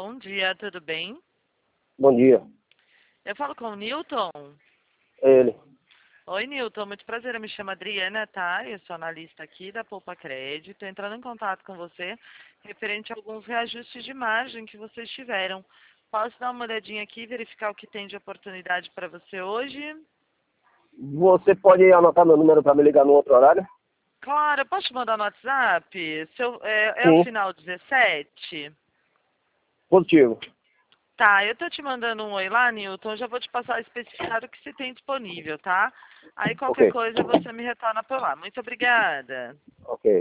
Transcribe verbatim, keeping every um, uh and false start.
Bom dia, tudo bem? Bom dia. Eu falo com o Newton. É ele. Oi, Newton, muito prazer. Eu me chamo Adriana, tá? Eu sou analista aqui da Poupa Crédito. Entrando em contato com você referente a alguns reajustes de margem que vocês tiveram. Posso dar uma olhadinha aqui e verificar o que tem de oportunidade para você hoje? Você pode anotar meu número para me ligar no outro horário? Claro, eu posso te mandar no WhatsApp? Seu, é, é o Sim. final dezessete? Positivo. Tá, eu tô te mandando um oi lá, Newton. Eu já vou te passar o especificado que se tem disponível, tá? Aí Ok. qualquer coisa você me retorna por lá. Muito obrigada. Ok.